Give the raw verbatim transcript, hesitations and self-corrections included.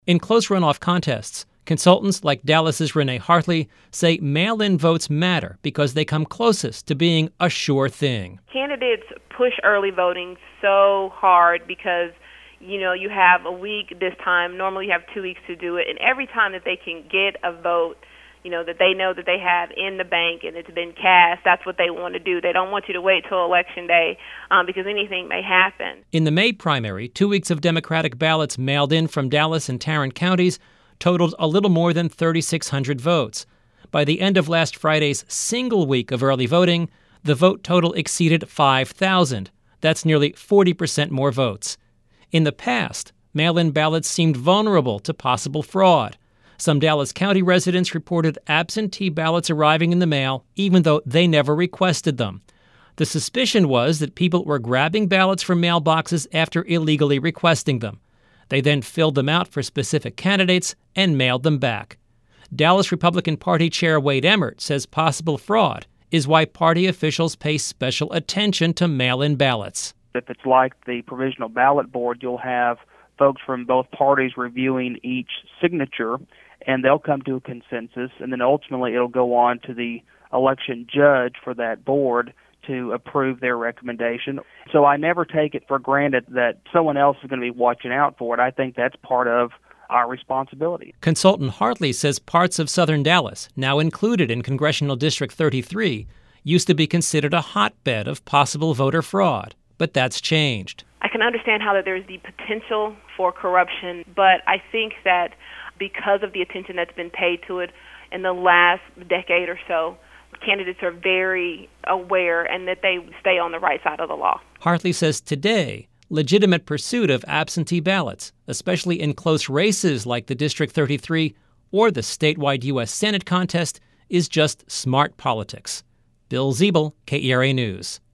In close runoff contests, consultants like Dallas's Renee Hartley say mail-in votes matter because they come closest to being a sure thing. Candidates push early voting so hard because, you know, you have a week this time. Normally you have two weeks to do it. And every time that they can get a vote, you know, that they know that they have in the bank and it's been cast, that's what they want to do. They don't want you to wait till Election Day um, because anything may happen. In the May primary, two weeks of Democratic ballots mailed in from Dallas and Tarrant counties totaled a little more than thirty-six hundred votes. By the end of last Friday's single week of early voting, the vote total exceeded five thousand. That's nearly forty percent more votes. In the past, mail-in ballots seemed vulnerable to possible fraud. Some Dallas County residents reported absentee ballots arriving in the mail, even though they never requested them. The suspicion was that people were grabbing ballots from mailboxes after illegally requesting them. They then filled them out for specific candidates and mailed them back. Dallas Republican Party Chair Wade Emmert says possible fraud is why party officials pay special attention to mail-in ballots. If it's like the provisional ballot board, you'll have folks from both parties reviewing each signature, and they'll come to a consensus, and then ultimately it'll go on to the election judge for that board to approve their recommendation. So I never take it for granted that someone else is going to be watching out for it. I think that's part of our responsibility. Consultant Hartley says parts of southern Dallas, now included in Congressional District thirty-three, used to be considered a hotbed of possible voter fraud, but that's changed. I can understand how that there's the potential for corruption, but I think that because of the attention that's been paid to it in the last decade or so, candidates are very aware and that they stay on the right side of the law. Hartley says today, legitimate pursuit of absentee ballots, especially in close races like the District thirty-three or the statewide U S Senate contest, is just smart politics. Bill Ziebel, K E R A News.